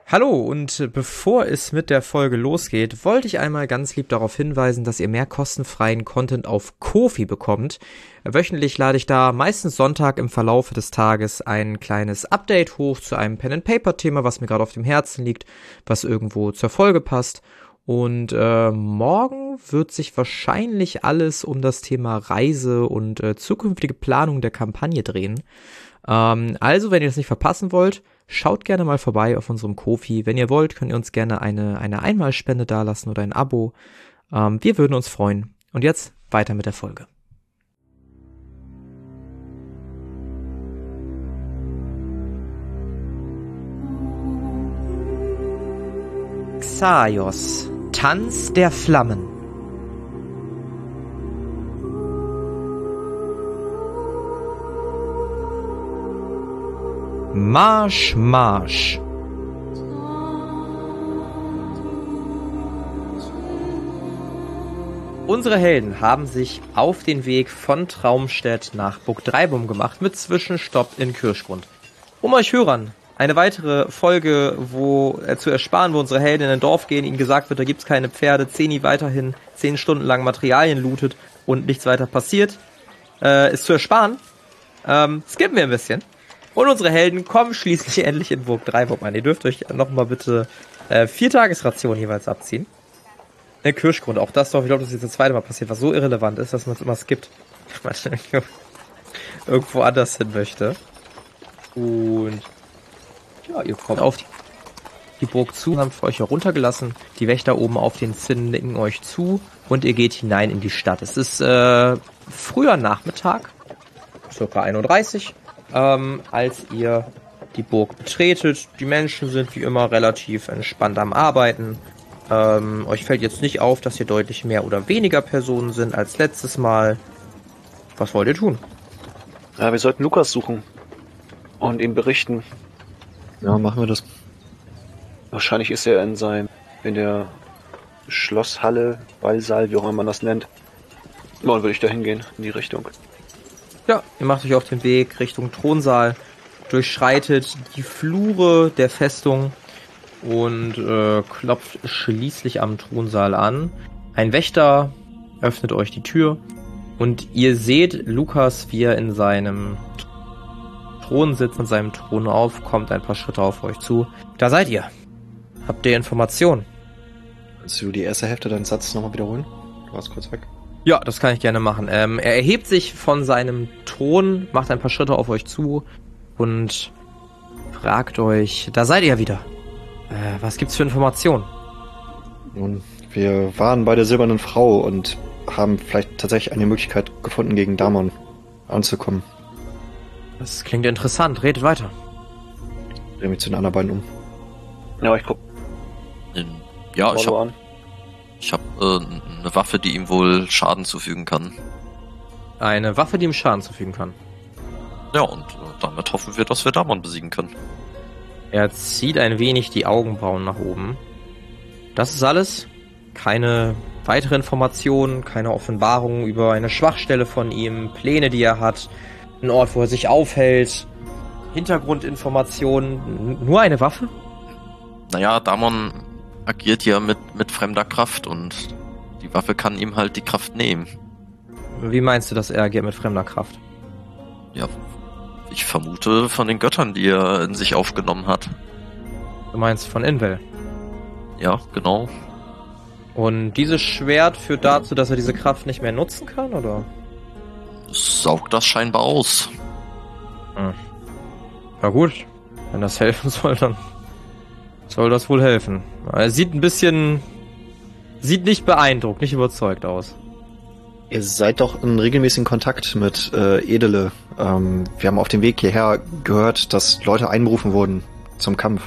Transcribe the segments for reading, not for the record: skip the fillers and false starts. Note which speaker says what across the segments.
Speaker 1: Hallo und bevor es mit der Folge losgeht, wollte ich einmal ganz lieb darauf hinweisen, dass ihr mehr kostenfreien Content auf Ko-fi bekommt. Wöchentlich lade ich da meistens Sonntag im Verlaufe des Tages ein kleines Update hoch zu einem Pen-and-Paper-Thema, was mir gerade auf dem Herzen liegt, was irgendwo zur Folge passt. Und morgen wird sich wahrscheinlich alles um das Thema Reise und zukünftige Planung der Kampagne drehen. Also, wenn ihr das nicht verpassen wollt, schaut gerne mal vorbei auf unserem Ko-fi. Wenn ihr wollt, könnt ihr uns gerne eine Einmalspende dalassen oder ein Abo. Wir würden uns freuen. Und jetzt weiter mit der Folge. Xaios, Tanz der Flammen. Marsch, Marsch. Unsere Helden haben sich auf den Weg von Traumstedt nach Burg Dreibum gemacht mit Zwischenstopp in Kirschgrund. Um euch Hörern eine weitere Folge zu ersparen, wo unsere Helden in ein Dorf gehen, ihnen gesagt wird, da gibt's keine Pferde, Zeni weiterhin 10 Stunden lang Materialien lootet und nichts weiter passiert, ist zu ersparen, skippen wir ein bisschen. Und unsere Helden kommen schließlich endlich in Burg Dreibum an. Ihr dürft euch nochmal bitte 4 Tagesrationen jeweils abziehen. Der Kirschgrund, auch das doch, ich glaube, das ist jetzt das zweite Mal passiert, was so irrelevant ist, dass man es immer skippt. Wenn man irgendwo anders hin möchte. Und ja, ihr kommt auf die Burg zu, haben für euch heruntergelassen. Die Wächter oben auf den Zinnen nicken euch zu und ihr geht hinein in die Stadt. Es ist früher Nachmittag, circa 31, als ihr die Burg betretet. Die Menschen sind wie immer relativ entspannt am Arbeiten. Euch fällt jetzt nicht auf, dass hier deutlich mehr oder weniger Personen sind als letztes Mal. Was wollt ihr tun?
Speaker 2: Ja, wir sollten Lukas suchen und ihm berichten.
Speaker 3: Ja, machen wir das.
Speaker 2: Wahrscheinlich ist er in der Schlosshalle, Ballsaal, wie auch immer man das nennt. Morgen würde ich da hingehen, in die Richtung.
Speaker 1: Ja, ihr macht euch auf den Weg Richtung Thronsaal, durchschreitet die Flure der Festung und klopft schließlich am Thronsaal an. Ein Wächter öffnet euch die Tür und ihr seht Lukas, wie er in seinem Thron sitzt, in seinem Thron aufkommt, ein paar Schritte auf euch zu. Da seid ihr. Habt ihr Informationen?
Speaker 3: Willst du die erste Hälfte deinen Satz nochmal wiederholen? Du warst kurz weg.
Speaker 1: Ja, das kann ich gerne machen. Er erhebt sich von seinem Thron, macht ein paar Schritte auf euch zu und fragt euch, da seid ihr ja wieder. Was gibt's für Informationen?
Speaker 3: Nun, wir waren bei der Silbernen Frau und haben vielleicht tatsächlich eine Möglichkeit gefunden, gegen Damon anzukommen.
Speaker 1: Das klingt interessant. Redet weiter.
Speaker 3: Ich drehe mich zu den anderen beiden um.
Speaker 2: Ja, ich guck.
Speaker 4: Ja, ich hab eine Waffe, die ihm wohl Schaden zufügen kann.
Speaker 1: Eine Waffe, die ihm Schaden zufügen kann.
Speaker 4: Ja, und damit hoffen wir, dass wir Damon besiegen können.
Speaker 1: Er zieht ein wenig die Augenbrauen nach oben. Das ist alles. Keine weitere Informationen, keine Offenbarungen über eine Schwachstelle von ihm, Pläne, die er hat, ein Ort, wo er sich aufhält, Hintergrundinformationen. Nur eine Waffe?
Speaker 4: Naja, Damon agiert ja mit fremder Kraft und die Waffe kann ihm halt die Kraft nehmen.
Speaker 1: Wie meinst du, dass er agiert mit fremder Kraft?
Speaker 4: Ja, ich vermute von den Göttern, die er in sich aufgenommen hat.
Speaker 1: Du meinst von Invel?
Speaker 4: Ja, genau.
Speaker 1: Und dieses Schwert führt dazu, dass er diese Kraft nicht mehr nutzen kann, oder?
Speaker 4: Es saugt das scheinbar aus.
Speaker 1: Na gut, wenn das helfen soll, dann soll das wohl helfen. Er sieht nicht beeindruckt, nicht überzeugt aus.
Speaker 3: Ihr seid doch in regelmäßigen Kontakt mit Edele. Wir haben auf dem Weg hierher gehört, dass Leute einberufen wurden zum Kampf.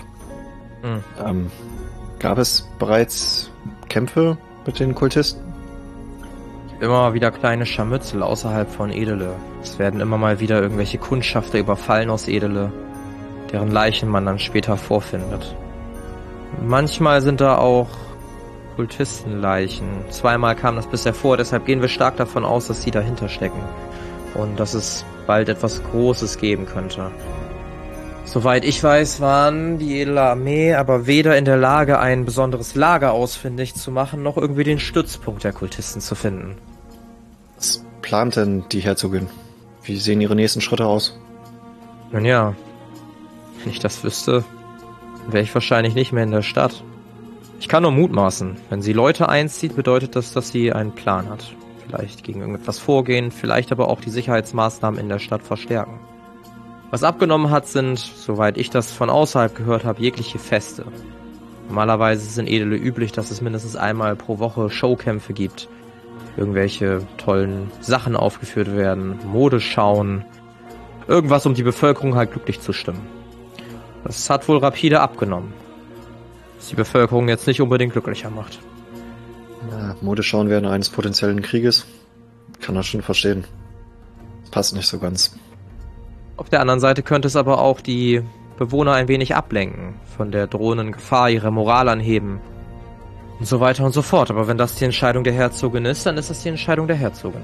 Speaker 3: Gab es bereits Kämpfe mit den Kultisten?
Speaker 1: Immer wieder kleine Scharmützel außerhalb von Edele. Es werden immer mal wieder irgendwelche Kundschafter überfallen aus Edele, deren Leichen man dann später vorfindet. Manchmal sind da auch Kultistenleichen. 2-mal kam das bisher vor, deshalb gehen wir stark davon aus, dass sie dahinter stecken. Und dass es bald etwas Großes geben könnte. Soweit ich weiß, waren die edle Armee aber weder in der Lage, ein besonderes Lager ausfindig zu machen, noch irgendwie den Stützpunkt der Kultisten zu finden.
Speaker 3: Was plant denn die Herzogin? Wie sehen ihre nächsten Schritte aus?
Speaker 1: Nun ja, wenn ich das wüsste, wäre ich wahrscheinlich nicht mehr in der Stadt. Ich kann nur mutmaßen. Wenn sie Leute einzieht, bedeutet das, dass sie einen Plan hat. Vielleicht gegen irgendetwas vorgehen, vielleicht aber auch die Sicherheitsmaßnahmen in der Stadt verstärken. Was abgenommen hat, sind, soweit ich das von außerhalb gehört habe, jegliche Feste. Normalerweise ist es in Edele üblich, dass es mindestens einmal pro Woche Showkämpfe gibt. Irgendwelche tollen Sachen aufgeführt werden, Modeschauen, irgendwas, um die Bevölkerung halt glücklich zu stimmen. Das hat wohl rapide abgenommen. Was die Bevölkerung jetzt nicht unbedingt glücklicher macht.
Speaker 3: Ja, Modeschauen während eines potenziellen Krieges? Kann das schon verstehen. Passt nicht so ganz.
Speaker 1: Auf der anderen Seite könnte es aber auch die Bewohner ein wenig ablenken, von der drohenden Gefahr ihre Moral anheben und so weiter und so fort. Aber wenn das die Entscheidung der Herzogin ist, dann ist das die Entscheidung der Herzogin.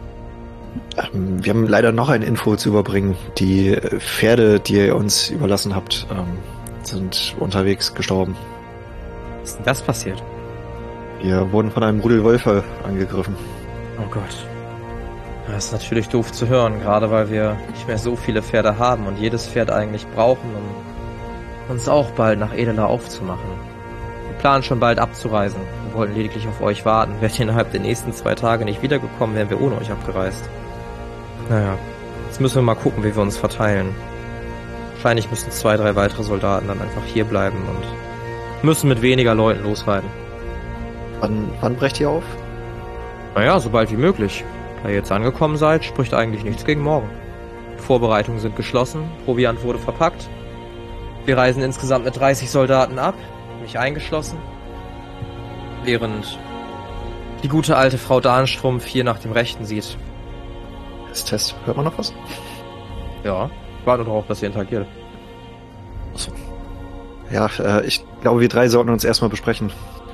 Speaker 3: Wir haben leider noch eine Info zu überbringen. Die Pferde, die ihr uns überlassen habt, sind unterwegs gestorben.
Speaker 1: Was ist denn das passiert?
Speaker 3: Wir wurden von einem Rudel Wölfe angegriffen.
Speaker 1: Oh Gott. Das ist natürlich doof zu hören, gerade weil wir nicht mehr so viele Pferde haben und jedes Pferd eigentlich brauchen, um uns auch bald nach Edela aufzumachen. Wir planen schon bald abzureisen. Wir wollten lediglich auf euch warten. Wärt ihr innerhalb der nächsten 2 Tage nicht wiedergekommen, wären wir ohne euch abgereist. Naja, jetzt müssen wir mal gucken, wie wir uns verteilen. Wahrscheinlich müssen 2, 3 weitere Soldaten dann einfach hier bleiben und müssen mit weniger Leuten losreiten.
Speaker 3: Wann brecht ihr auf?
Speaker 1: Naja, sobald wie möglich. Da ihr jetzt angekommen seid, spricht eigentlich nichts gegen morgen. Vorbereitungen sind geschlossen, Proviant wurde verpackt. Wir reisen insgesamt mit 30 Soldaten ab, mich eingeschlossen. Während die gute alte Frau Dahnstrumpf hier nach dem Rechten sieht.
Speaker 3: Test, hört man noch was?
Speaker 1: Ja, ich warte darauf, dass ihr interagiert.
Speaker 3: Achso. Ja, ich glaube, wir 3 sollten uns erstmal besprechen.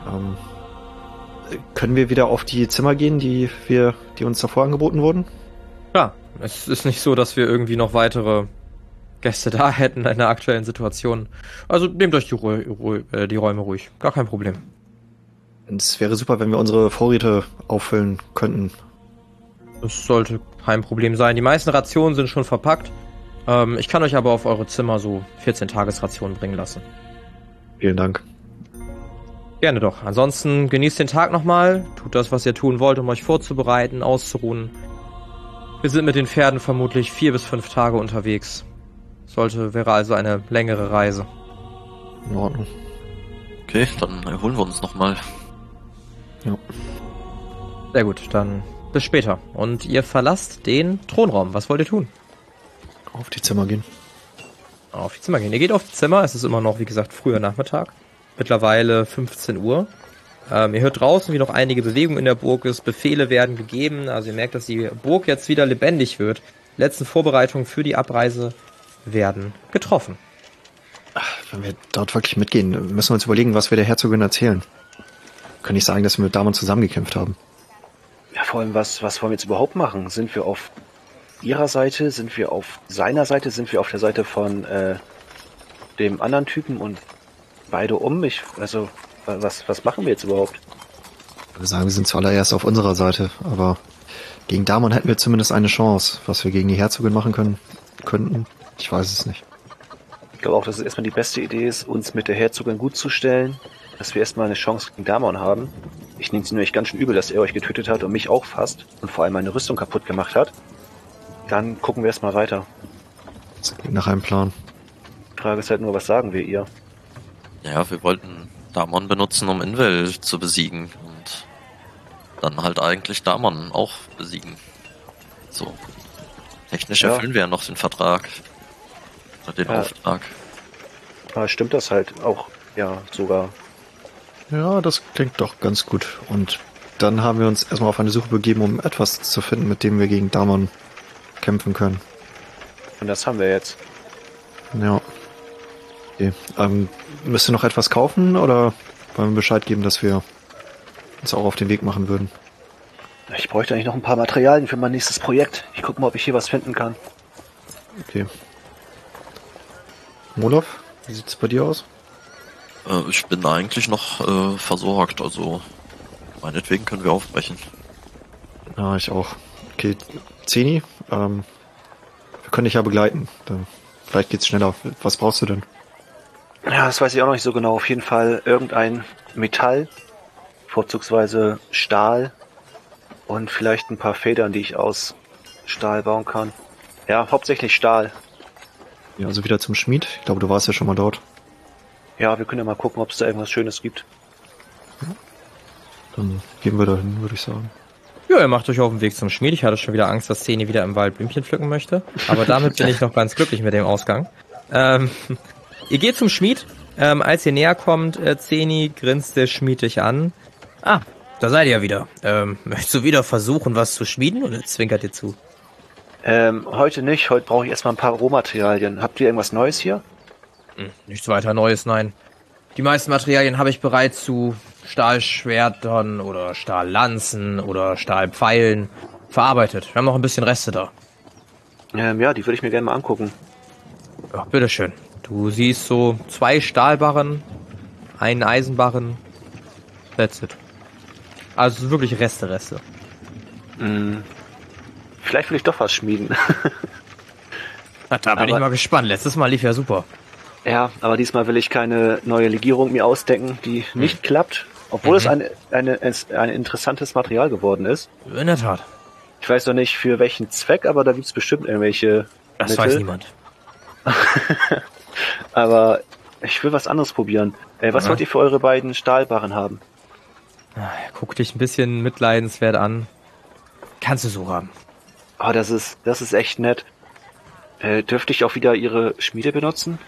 Speaker 3: Können wir wieder auf die Zimmer gehen, die uns davor angeboten wurden?
Speaker 1: Ja, es ist nicht so, dass wir irgendwie noch weitere Gäste da hätten in der aktuellen Situation. Also nehmt euch die Räume ruhig. Gar kein Problem.
Speaker 3: Es wäre super, wenn wir unsere Vorräte auffüllen könnten.
Speaker 1: Das sollte kein Problem sein. Die meisten Rationen sind schon verpackt. Ich kann euch aber auf eure Zimmer so 14-Tages-Rationen bringen lassen.
Speaker 3: Vielen Dank.
Speaker 1: Gerne doch. Ansonsten genießt den Tag nochmal. Tut das, was ihr tun wollt, um euch vorzubereiten, auszuruhen. Wir sind mit den Pferden vermutlich 4 bis 5 Tage unterwegs. Wäre also eine längere Reise.
Speaker 3: In Ordnung.
Speaker 4: Okay, dann erholen wir uns nochmal.
Speaker 3: Ja.
Speaker 1: Sehr gut, dann bis später. Und ihr verlasst den Thronraum. Was wollt ihr tun?
Speaker 3: Auf die Zimmer gehen.
Speaker 1: Auf die Zimmer gehen. Ihr geht auf die Zimmer. Es ist immer noch, wie gesagt, früher Nachmittag. Mittlerweile 15 Uhr. Ihr hört draußen, wie noch einige Bewegungen in der Burg ist. Befehle werden gegeben. Also ihr merkt, dass die Burg jetzt wieder lebendig wird. Die letzten Vorbereitungen für die Abreise werden getroffen.
Speaker 3: Wenn wir dort wirklich mitgehen, müssen wir uns überlegen, was wir der Herzogin erzählen. Kann ich sagen, dass wir mit Damon zusammengekämpft haben.
Speaker 2: Ja, vor allem, was wollen wir jetzt überhaupt machen? Sind wir auf ihrer Seite? Sind wir auf seiner Seite? Sind wir auf der Seite von dem anderen Typen und beide um mich? Also, was machen wir jetzt überhaupt?
Speaker 3: Ich würde sagen, wir sind zuallererst auf unserer Seite, aber gegen Damon hätten wir zumindest eine Chance. Was wir gegen die Herzogin machen könnten, ich weiß es nicht.
Speaker 2: Ich glaube auch, dass es erstmal die beste Idee ist, uns mit der Herzogin gut zu stellen, dass wir erstmal eine Chance gegen Damon haben. Ich nehme es nämlich ganz schön übel, dass er euch getötet hat und mich auch fast und vor allem meine Rüstung kaputt gemacht hat. Dann gucken wir erstmal weiter.
Speaker 3: Das klingt nach einem Plan.
Speaker 2: Die Frage ist halt nur, was sagen wir ihr?
Speaker 4: Ja, wir wollten Damon benutzen, um Invel zu besiegen und dann halt eigentlich Damon auch besiegen. So. Technisch erfüllen wir ja noch den Vertrag. Oder den Auftrag.
Speaker 2: Aber stimmt das halt auch, ja, sogar.
Speaker 3: Ja, das klingt doch ganz gut. Und dann haben wir uns erstmal auf eine Suche begeben, um etwas zu finden, mit dem wir gegen Damon kämpfen können.
Speaker 2: Und das haben wir jetzt.
Speaker 3: Ja. Okay. Müsst ihr noch etwas kaufen oder wollen wir Bescheid geben, dass wir uns auch auf den Weg machen würden?
Speaker 2: Ich bräuchte eigentlich noch ein paar Materialien für mein nächstes Projekt. Ich gucke mal, ob ich hier was finden kann.
Speaker 3: Okay. Molof, wie sieht's bei dir aus?
Speaker 4: Ich bin eigentlich noch versorgt, also meinetwegen können wir aufbrechen.
Speaker 3: Ja, ich auch. Okay, Zeni, wir können dich ja begleiten. Dann vielleicht geht's schneller. Was brauchst du denn?
Speaker 2: Ja, das weiß ich auch noch nicht so genau. Auf jeden Fall irgendein Metall, vorzugsweise Stahl und vielleicht ein paar Federn, die ich aus Stahl bauen kann. Ja, hauptsächlich Stahl.
Speaker 3: Ja, also wieder zum Schmied. Ich glaube, du warst ja schon mal dort.
Speaker 2: Ja, wir können ja mal gucken, ob es da irgendwas Schönes gibt.
Speaker 3: Dann gehen wir dahin, würde ich sagen.
Speaker 1: Ja, ihr macht euch auf den Weg zum Schmied. Ich hatte schon wieder Angst, dass Zeni wieder im Wald Blümchen pflücken möchte. Aber damit bin ich noch ganz glücklich mit dem Ausgang. Ihr geht zum Schmied. Als ihr näher kommt, Zeni, grinst der Schmied dich an. Ah, da seid ihr ja wieder. Möchtest du wieder versuchen, was zu schmieden? Und er zwinkert dir zu.
Speaker 2: Heute nicht. Heute brauche ich erstmal ein paar Rohmaterialien. Habt ihr irgendwas Neues hier?
Speaker 1: Nichts weiter Neues, nein. Die meisten Materialien habe ich bereits zu Stahlschwertern oder Stahllanzen oder Stahlpfeilen verarbeitet. Wir haben noch ein bisschen Reste da.
Speaker 2: Ja, die würde ich mir gerne mal angucken.
Speaker 1: Ja, bitteschön. Du siehst so 2 Stahlbarren, einen Eisenbarren. That's it. Also wirklich Reste.
Speaker 2: Vielleicht will ich doch was schmieden.
Speaker 1: Na, da bin ich mal gespannt. Letztes Mal lief ja super.
Speaker 2: Ja, aber diesmal will ich keine neue Legierung mir ausdenken, die nicht klappt, obwohl es ein interessantes Material geworden ist.
Speaker 1: In der Tat.
Speaker 2: Ich weiß noch nicht für welchen Zweck, aber da gibt es bestimmt irgendwelche
Speaker 1: Das
Speaker 2: Mittel.
Speaker 1: weiß niemand.
Speaker 2: Aber ich will was anderes probieren. Was wollt ihr für eure beiden Stahlbarren haben?
Speaker 1: Guck dich ein bisschen mitleidenswert an. Kannst du so haben.
Speaker 2: Oh, das ist echt nett. Dürfte ich auch wieder ihre Schmiede benutzen?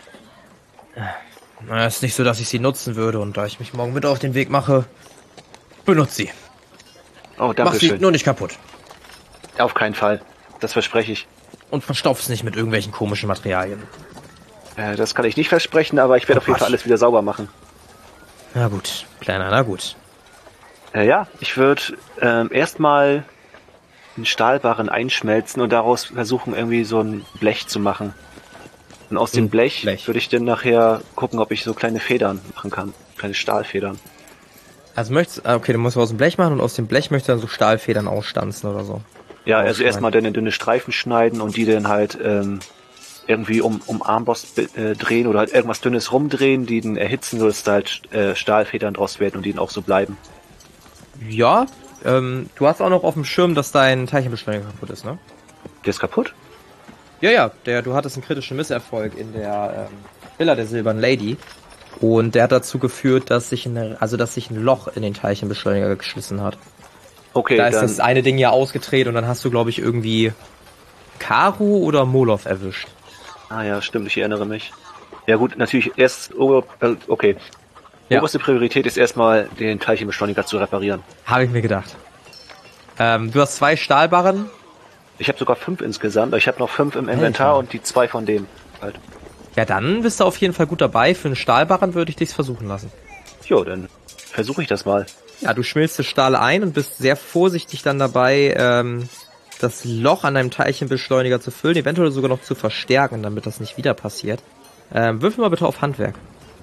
Speaker 1: Na, ist nicht so, dass ich sie nutzen würde. Und da ich mich morgen mit auf den Weg mache, benutze sie.
Speaker 2: Oh, danke
Speaker 1: Mach sie
Speaker 2: schön.
Speaker 1: nur nicht kaputt.
Speaker 2: Auf keinen Fall. Das verspreche ich.
Speaker 1: Und verstopf's nicht mit irgendwelchen komischen Materialien.
Speaker 2: Das kann ich nicht versprechen, aber ich werde auf jeden Fall alles wieder sauber machen.
Speaker 1: Na gut, Kleiner, na gut.
Speaker 2: Ja, ich würde erstmal einen Stahlbarren einschmelzen und daraus versuchen, irgendwie so ein Blech zu machen. Und aus dem Blech würde ich dann nachher gucken, ob ich so kleine Federn machen kann. Kleine Stahlfedern.
Speaker 1: Also okay, du musst aus dem Blech machen und aus dem Blech möchtest du dann so Stahlfedern ausstanzen oder so.
Speaker 2: Ja, also erstmal dann in dünne Streifen schneiden und die dann halt irgendwie um Armbost drehen oder halt irgendwas Dünnes rumdrehen, die dann erhitzen, sodass da halt Stahlfedern draus werden und die dann auch so bleiben.
Speaker 1: Ja, du hast auch noch auf dem Schirm, dass dein Teilchenbeschleuniger kaputt ist, ne?
Speaker 2: Der ist kaputt?
Speaker 1: Ja, du hattest einen kritischen Misserfolg in der Villa der Silbernen Lady. Und der hat dazu geführt, dass sich ein Loch in den Teilchenbeschleuniger geschlissen hat.
Speaker 2: Okay,
Speaker 1: da ist
Speaker 2: dann
Speaker 1: das eine Ding ja ausgedreht und dann hast du, glaube ich, irgendwie Karo oder Molof erwischt.
Speaker 2: Ah ja, stimmt, ich erinnere mich. Ja gut, natürlich erst, okay.
Speaker 1: Ja.
Speaker 2: Oberste Priorität ist erstmal, den Teilchenbeschleuniger zu reparieren.
Speaker 1: Habe ich mir gedacht. Du hast 2 Stahlbarren.
Speaker 2: Ich habe sogar 5 insgesamt, ich habe noch 5 im Inventar und die 2 von dem halt.
Speaker 1: Ja, dann bist du auf jeden Fall gut dabei. Für einen Stahlbarren würde ich dich versuchen lassen.
Speaker 2: Jo, dann versuche ich das mal.
Speaker 1: Ja, du schmilzt das Stahl ein und bist sehr vorsichtig dann dabei, das Loch an deinem Teilchenbeschleuniger zu füllen, eventuell sogar noch zu verstärken, damit das nicht wieder passiert. Würfel mal bitte auf Handwerk.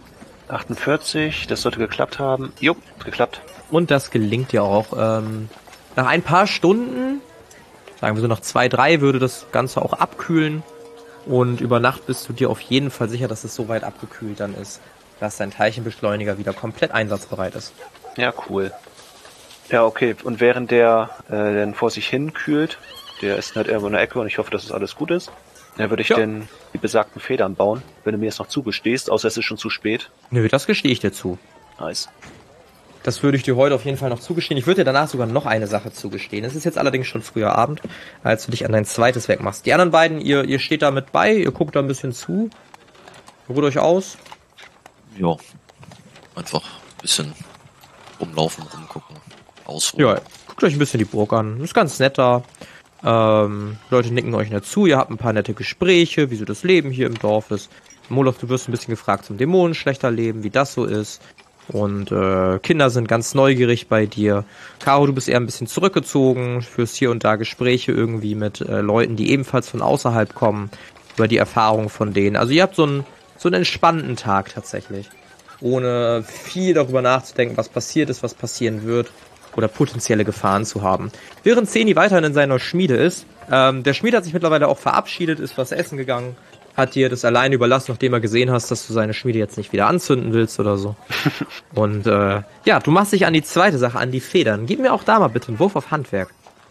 Speaker 2: 48, das sollte geklappt haben. Jo, geklappt.
Speaker 1: Und das gelingt dir auch. Nach ein paar Stunden, sagen wir so nach 2, 3, würde das Ganze auch abkühlen. Und über Nacht bist du dir auf jeden Fall sicher, dass es so weit abgekühlt dann ist, dass dein Teilchenbeschleuniger wieder komplett einsatzbereit ist.
Speaker 2: Ja, cool. Ja, okay. Und während der dann vor sich hin kühlt, der ist halt irgendwo in der Ecke und ich hoffe, dass es alles gut ist, dann würde ich dann die besagten Federn bauen, wenn du mir jetzt noch zugestehst, außer es ist schon zu spät.
Speaker 1: Nö, das gestehe ich dir zu.
Speaker 2: Nice.
Speaker 1: Das würde ich dir heute auf jeden Fall noch zugestehen. Ich würde dir danach sogar noch eine Sache zugestehen. Es ist jetzt allerdings schon früher Abend, als du dich an dein zweites Werk machst. Die anderen beiden, ihr steht da mit bei, ihr guckt da ein bisschen zu. Ruht euch aus.
Speaker 4: Ja, einfach ein bisschen rumlaufen, rumgucken, ausruhen.
Speaker 1: Ja, guckt euch ein bisschen die Burg an. Ist ganz nett da. Leute nicken euch nett zu. Ihr habt ein paar nette Gespräche, wie so das Leben hier im Dorf ist. Molof, du wirst ein bisschen gefragt zum Dämonenschlechterleben, wie das so ist. Und Kinder sind ganz neugierig bei dir. Caro, du bist eher ein bisschen zurückgezogen, führst hier und da Gespräche irgendwie mit Leuten, die ebenfalls von außerhalb kommen, über die Erfahrungen von denen. Also ihr habt so ein so einen entspannten Tag tatsächlich. Ohne viel darüber nachzudenken, was passiert ist, was passieren wird oder potenzielle Gefahren zu haben. Während Zeni weiterhin in seiner Schmiede ist, der Schmied hat sich mittlerweile auch verabschiedet, ist was essen gegangen, hat dir das alleine überlassen, nachdem er gesehen hast, dass du seine Schmiede jetzt nicht wieder anzünden willst oder so. Und ja, du machst dich an die zweite Sache, an die Federn. Gib mir auch da mal bitte einen Wurf auf Handwerk.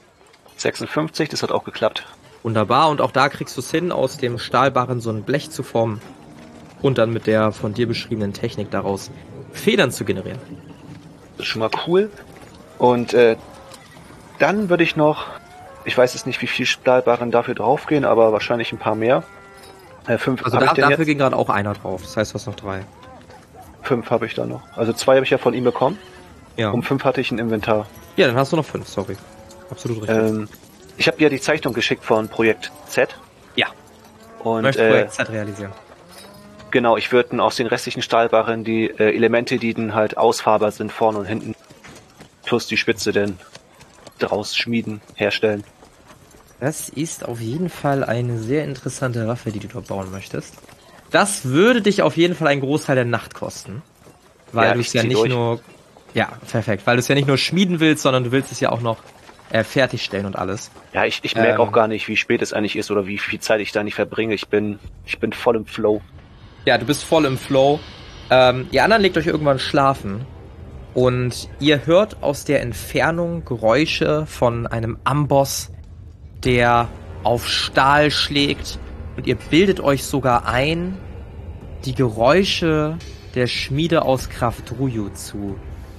Speaker 2: 56, das hat auch geklappt.
Speaker 1: Wunderbar, und auch da kriegst du es hin, aus dem Stahlbarren so ein Blech zu formen und dann mit der von dir beschriebenen Technik daraus Federn zu generieren.
Speaker 2: Das ist schon mal cool. Und dann würde ich noch, ich weiß jetzt nicht, wie viel Stahlbarren dafür draufgehen, aber wahrscheinlich ein paar mehr. 5
Speaker 1: also
Speaker 2: habe ich denn
Speaker 1: dafür
Speaker 2: jetzt?
Speaker 1: ging gerade auch einer drauf, das heißt, du hast noch 3.
Speaker 2: 5 habe ich da noch. Also 2 habe ich ja von ihm bekommen.
Speaker 1: Ja.
Speaker 2: 5 hatte ich ein Inventar.
Speaker 1: Ja, dann hast du noch 5, sorry. Absolut richtig.
Speaker 2: Ich habe dir die Zeichnung geschickt von Projekt Z.
Speaker 1: Ja.
Speaker 2: Und
Speaker 1: Ich möchte Projekt Z realisieren.
Speaker 2: genau, ich würde aus den restlichen Stahlbarren die Elemente, die dann halt ausfahrbar sind, vorne und hinten, plus die Spitze denn draus schmieden, herstellen.
Speaker 1: Das ist auf jeden Fall eine sehr interessante Waffe, die du dort bauen möchtest. Das würde dich auf jeden Fall einen Großteil der Nacht kosten. Weil
Speaker 2: Ja,
Speaker 1: du
Speaker 2: ich
Speaker 1: es ja
Speaker 2: zieh
Speaker 1: nicht
Speaker 2: durch.
Speaker 1: nur... Ja, perfekt. Weil du es ja nicht nur schmieden willst, sondern du willst es ja auch noch fertigstellen und alles.
Speaker 2: Ja, ich merke auch gar nicht, wie spät es eigentlich ist oder wie viel Zeit ich da nicht verbringe. Ich bin voll im Flow.
Speaker 1: Ja, du bist voll im Flow. Ihr anderen legt euch irgendwann schlafen. Und ihr hört aus der Entfernung Geräusche von einem Amboss, der auf Stahl schlägt. Und ihr bildet euch sogar ein, die Geräusche der Schmiede aus Krafdruju zu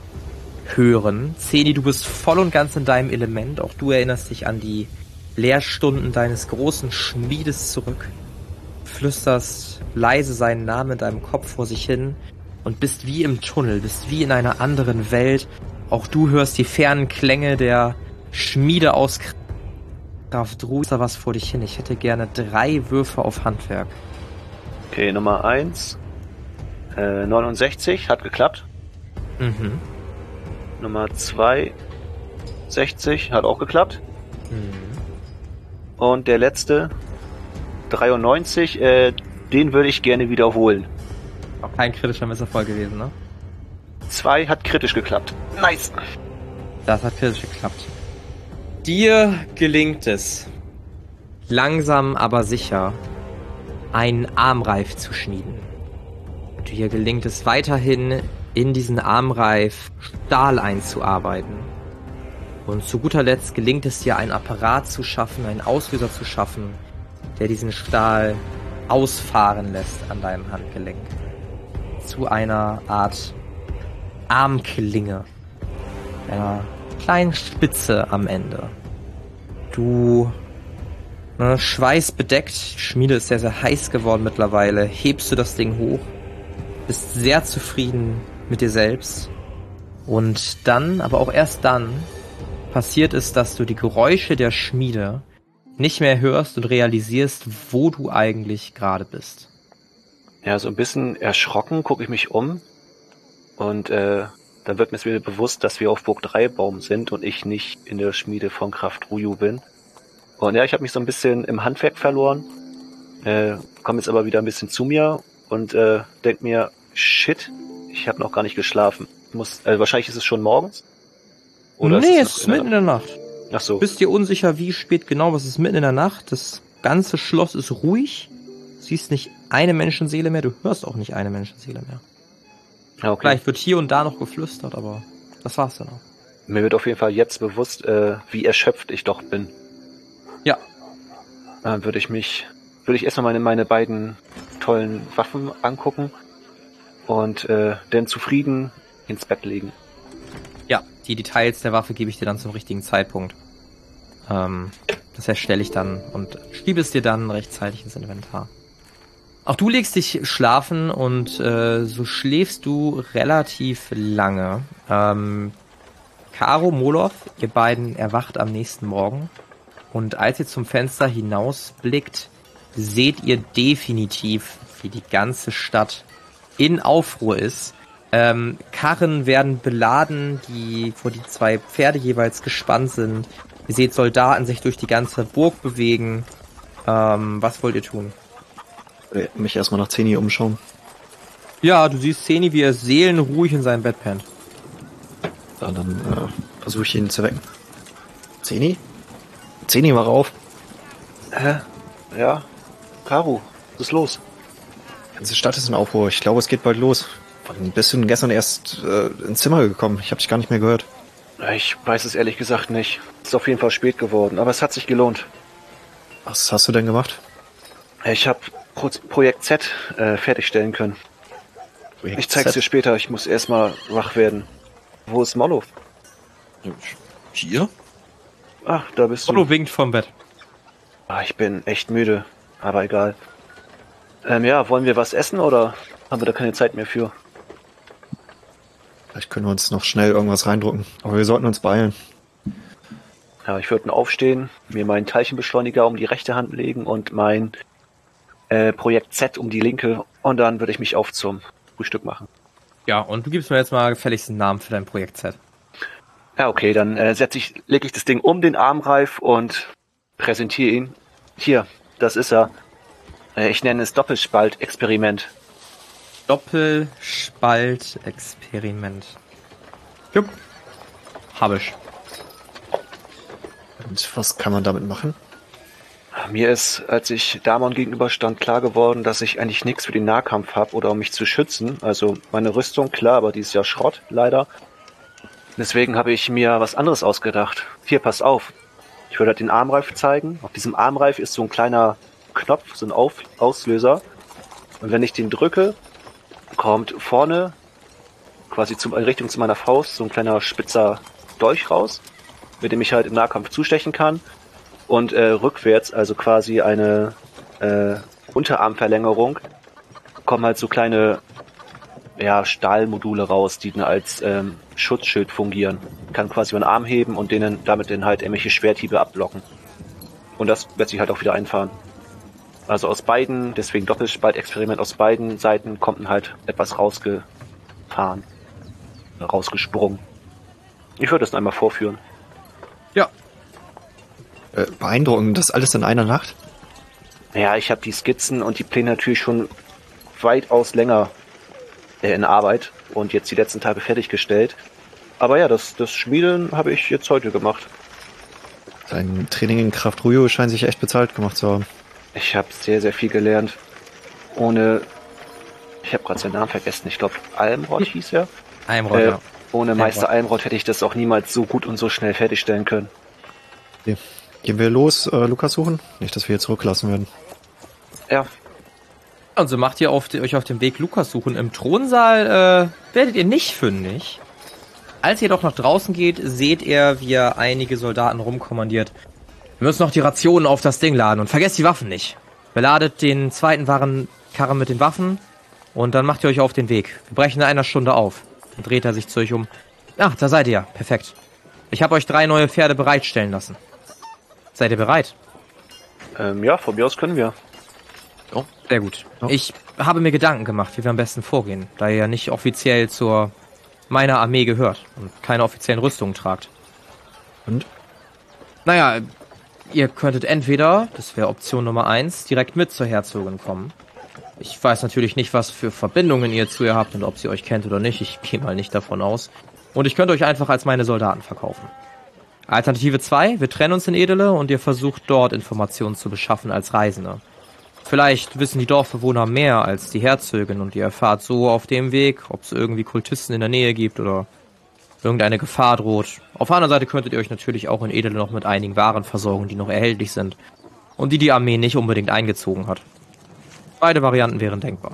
Speaker 1: hören. Zeni, du bist voll und ganz in deinem Element. Auch du erinnerst dich an die Lehrstunden deines großen Schmiedes zurück. Flüsterst leise seinen Namen in deinem Kopf vor sich hin und bist wie im Tunnel, bist wie in einer anderen Welt. Auch du hörst die fernen Klänge der Schmiede aus Krafdruju. Ist da was vor dich hin? Ich hätte gerne 3 Würfe auf Handwerk.
Speaker 2: Okay, Nummer 1. 69, hat geklappt.
Speaker 1: Mhm.
Speaker 2: Nummer 2. 60, hat auch geklappt.
Speaker 1: Mhm.
Speaker 2: Und der letzte. 93, den würde ich gerne wiederholen.
Speaker 1: Auch kein kritischer Misserfolg gewesen, ne?
Speaker 2: 2 hat kritisch geklappt. Nice!
Speaker 1: Das hat kritisch geklappt. Dir gelingt es, langsam aber sicher, einen Armreif zu schmieden. Dir gelingt es weiterhin, in diesen Armreif Stahl einzuarbeiten. Und zu guter Letzt gelingt es dir, einen Apparat zu schaffen, einen Auslöser zu schaffen, der diesen Stahl ausfahren lässt an deinem Handgelenk. Zu einer Art Armklinge. Einer kleinen Spitze am Ende. Du, schweißbedeckt, die Schmiede ist sehr, sehr heiß geworden mittlerweile, hebst du das Ding hoch, bist sehr zufrieden mit dir selbst. Und dann, aber auch erst dann, passiert es, dass du die Geräusche der Schmiede nicht mehr hörst und realisierst, wo du eigentlich gerade bist.
Speaker 2: Ja, so ein bisschen erschrocken gucke ich mich um und dann wird mir wieder bewusst, dass wir auf Burg Dreibaum sind und ich nicht in der Schmiede von Krafdruju bin. Und ja, ich habe mich so ein bisschen im Handwerk verloren, komme jetzt aber wieder ein bisschen zu mir und denk mir, shit, ich habe noch gar nicht geschlafen. Wahrscheinlich ist es schon morgens?
Speaker 1: Oder nee, es ist mitten in der Nacht.
Speaker 2: Ach so.
Speaker 1: Bist dir unsicher, wie spät genau, was ist mitten in der Nacht. Das ganze Schloss ist ruhig. Siehst nicht eine Menschenseele mehr, du hörst auch nicht eine Menschenseele mehr.
Speaker 2: Ja, okay.
Speaker 1: Vielleicht wird hier und da noch geflüstert, aber das war's dann auch.
Speaker 2: Mir wird auf jeden Fall jetzt bewusst, wie erschöpft ich doch bin.
Speaker 1: Ja.
Speaker 2: Dann würde ich erstmal meine beiden tollen Waffen angucken und dann zufrieden ins Bett legen.
Speaker 1: Ja, die Details der Waffe gebe ich dir dann zum richtigen Zeitpunkt. Das erstelle ich dann und schiebe es dir dann rechtzeitig ins Inventar. Auch du legst dich schlafen und so schläfst du relativ lange. Caro, Moloth, ihr beiden erwacht am nächsten Morgen und als ihr zum Fenster hinausblickt, seht ihr definitiv, wie die ganze Stadt in Aufruhr ist. Karren werden beladen, wo die 2 Pferde jeweils gespannt sind. Ihr seht Soldaten sich durch die ganze Burg bewegen. Was wollt ihr tun?
Speaker 3: Mich erstmal nach Zeni umschauen.
Speaker 1: Ja, du siehst Zeni, wie er seelenruhig in seinem Bett pennt.
Speaker 3: Ja, dann versuche ich ihn zu wecken. Zeni? Zeni, wach auf.
Speaker 2: Hä? Ja? Karu, was ist los?
Speaker 3: Die ganze Stadt ist in Aufruhr. Ich glaube, es geht bald los. Wann bist du denn gestern erst ins Zimmer gekommen? Ich habe dich gar nicht mehr gehört.
Speaker 2: Ich weiß es ehrlich gesagt nicht. Es ist auf jeden Fall spät geworden, aber es hat sich gelohnt.
Speaker 3: Was hast du denn gemacht?
Speaker 2: Ich habe Projekt Z fertigstellen können. Ich zeig's dir später, ich muss erstmal wach werden. Wo ist Mollo?
Speaker 4: Hier?
Speaker 2: Ach, da bist
Speaker 1: Mollo
Speaker 2: du.
Speaker 1: winkt vom Bett.
Speaker 2: Ich bin echt müde, aber egal. Ja, wollen wir was essen oder haben wir da keine Zeit mehr für?
Speaker 3: Vielleicht können wir uns noch schnell irgendwas reindrucken. Aber wir sollten uns beeilen.
Speaker 2: Ja, ich würde aufstehen, mir meinen Teilchenbeschleuniger um die rechte Hand legen und mein Projekt Z um die linke und dann würde ich mich auf zum Frühstück machen.
Speaker 1: Ja, und du gibst mir jetzt mal gefälligst einen Namen für dein Projekt Z.
Speaker 2: Ja, okay, dann lege ich das Ding um den Armreif und präsentiere ihn. Hier, das ist er. Ich nenne es Doppelspalt-Experiment.
Speaker 1: Doppelspalt-Experiment. Jupp. Hab ich.
Speaker 3: Und was kann man damit machen?
Speaker 2: Mir ist, als ich Damon gegenüberstand, klar geworden, dass ich eigentlich nichts für den Nahkampf habe oder um mich zu schützen. Also meine Rüstung, klar, aber die ist ja Schrott, leider. Deswegen habe ich mir was anderes ausgedacht. Hier, pass auf. Ich würde den Armreif zeigen. Auf diesem Armreif ist so ein kleiner Knopf, so ein Auslöser. Und wenn ich den drücke, kommt vorne, quasi in Richtung zu meiner Faust, so ein kleiner spitzer Dolch raus, mit dem ich halt im Nahkampf zustechen kann. Und rückwärts, also quasi eine Unterarmverlängerung, kommen halt so kleine Stahlmodule raus, die dann als Schutzschild fungieren. Ich kann quasi meinen Arm heben und damit halt irgendwelche Schwerthiebe abblocken. Und das wird sich halt auch wieder einfahren. Also aus beiden, deswegen Doppelspaltexperiment, aus beiden Seiten kommt dann halt etwas rausgesprungen. Ich würde das einmal vorführen.
Speaker 1: Ja.
Speaker 3: Beeindruckend, das alles in einer Nacht?
Speaker 2: Ja, ich habe die Skizzen und die Pläne natürlich schon weitaus länger in Arbeit und jetzt die letzten Tage fertiggestellt. Aber ja, das Schmieden habe ich jetzt heute gemacht.
Speaker 3: Dein Training in Kraft Ruyo scheint sich echt bezahlt gemacht zu haben.
Speaker 2: Ich habe sehr, sehr viel gelernt. Ich habe gerade seinen Namen vergessen, ich glaube Almrod hieß er.
Speaker 1: Almrod, ja.
Speaker 2: Ohne Meister Almrod hätte ich das auch niemals so gut und so schnell fertigstellen können.
Speaker 3: Okay. Gehen wir los, Lukas suchen? Nicht, dass wir hier zurücklassen werden.
Speaker 2: Ja.
Speaker 1: Und so macht ihr euch auf dem Weg Lukas suchen. Im Thronsaal werdet ihr nicht fündig. Als ihr doch nach draußen geht, seht ihr, wie er einige Soldaten rumkommandiert. Wir müssen noch die Rationen auf das Ding laden und vergesst die Waffen nicht. Beladet den zweiten Warenkarren mit den Waffen und dann macht ihr euch auf den Weg. Wir brechen in einer Stunde auf. Dann dreht er sich zu euch um. Ach, da seid ihr. Perfekt. Ich habe euch 3 neue Pferde bereitstellen lassen. Seid ihr bereit?
Speaker 2: Ja, von mir aus können wir.
Speaker 1: Oh, sehr gut. Oh. Ich habe mir Gedanken gemacht, wie wir am besten vorgehen, da ihr ja nicht offiziell zu meiner Armee gehört und keine offiziellen Rüstungen tragt.
Speaker 3: Und?
Speaker 1: Naja, ihr könntet entweder, das wäre Option Nummer 1, direkt mit zur Herzogin kommen. Ich weiß natürlich nicht, was für Verbindungen ihr zu ihr habt und ob sie euch kennt oder nicht. Ich gehe mal nicht davon aus. Und ich könnte euch einfach als meine Soldaten verkaufen. Alternative 2, wir trennen uns in Edele und ihr versucht dort Informationen zu beschaffen als Reisende. Vielleicht wissen die Dorfbewohner mehr als die Herzogin und ihr erfahrt so auf dem Weg, ob es irgendwie Kultisten in der Nähe gibt oder irgendeine Gefahr droht. Auf der anderen Seite könntet ihr euch natürlich auch in Edele noch mit einigen Waren versorgen, die noch erhältlich sind und die Armee nicht unbedingt eingezogen hat. Beide Varianten wären denkbar.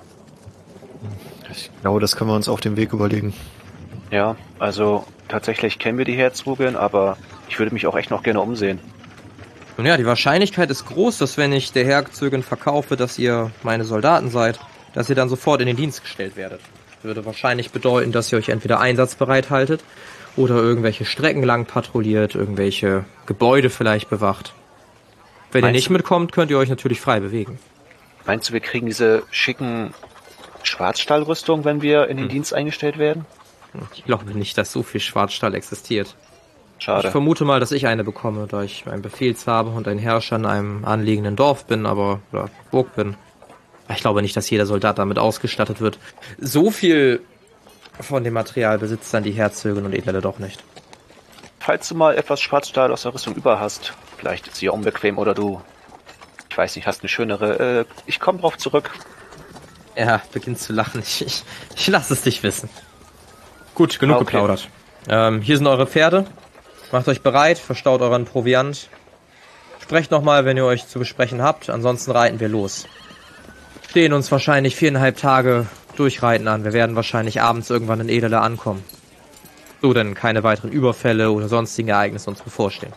Speaker 3: Ich glaube, das können wir uns auf dem Weg überlegen.
Speaker 2: Ja, also tatsächlich kennen wir die Herzogin, aber ich würde mich auch echt noch gerne umsehen.
Speaker 1: Nun ja, die Wahrscheinlichkeit ist groß, dass wenn ich der Herzogin verkaufe, dass ihr meine Soldaten seid, dass ihr dann sofort in den Dienst gestellt werdet. Das würde wahrscheinlich bedeuten, dass ihr euch entweder einsatzbereit haltet oder irgendwelche Strecken lang patrouilliert, irgendwelche Gebäude vielleicht bewacht. Wenn ihr nicht mitkommt, könnt ihr euch natürlich frei bewegen.
Speaker 2: Meinst du, wir kriegen diese schicken Schwarzstahlrüstung, wenn wir in den Dienst eingestellt werden?
Speaker 1: Ich glaube nicht, dass so viel Schwarzstahl existiert.
Speaker 2: Schade.
Speaker 1: Ich vermute mal, dass ich eine bekomme, da ich ein Befehlshaber und ein Herrscher in einem anliegenden Dorf bin, Burg bin. Ich glaube nicht, dass jeder Soldat damit ausgestattet wird. So viel von dem Material besitzt dann die Herzögin und Edle doch nicht.
Speaker 2: Falls du mal etwas Schwarzstahl aus der Rüstung über hast, vielleicht ist sie ja unbequem oder du, ich weiß nicht, hast eine schönere, ich komme drauf zurück.
Speaker 1: Er beginnt zu lachen. Ich lasse es dich wissen. Gut, genug geplaudert. Hier sind eure Pferde. Macht euch bereit, verstaut euren Proviant. Sprecht nochmal, wenn ihr euch zu besprechen habt. Ansonsten reiten wir los. Stehen uns wahrscheinlich 4,5 Tage durchreiten an. Wir werden wahrscheinlich abends irgendwann in Edele ankommen. So denn keine weiteren Überfälle oder sonstigen Ereignisse uns bevorstehen.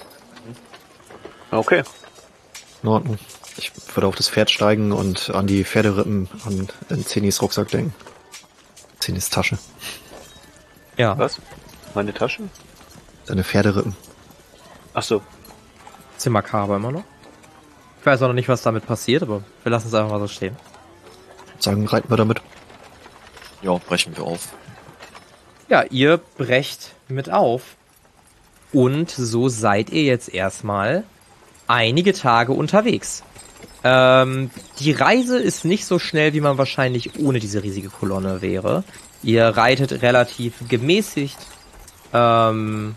Speaker 2: Okay.
Speaker 3: In Ordnung. Ich würde auf das Pferd steigen und an die Pferderippen in Zenis Rucksack denken. Zenis Tasche.
Speaker 1: Ja.
Speaker 2: Was? Meine Tasche?
Speaker 3: Seine Pferderippen.
Speaker 2: Ach so.
Speaker 1: Bisschen makaber immer noch. Ich weiß auch noch nicht, was damit passiert, aber wir lassen es einfach mal so stehen.
Speaker 3: Sagen, reiten wir damit.
Speaker 4: Ja, brechen wir auf.
Speaker 1: Ja, ihr brecht mit auf. Und so seid ihr jetzt erstmal einige Tage unterwegs. Die Reise ist nicht so schnell, wie man wahrscheinlich ohne diese riesige Kolonne wäre. Ihr reitet relativ gemäßigt, kommt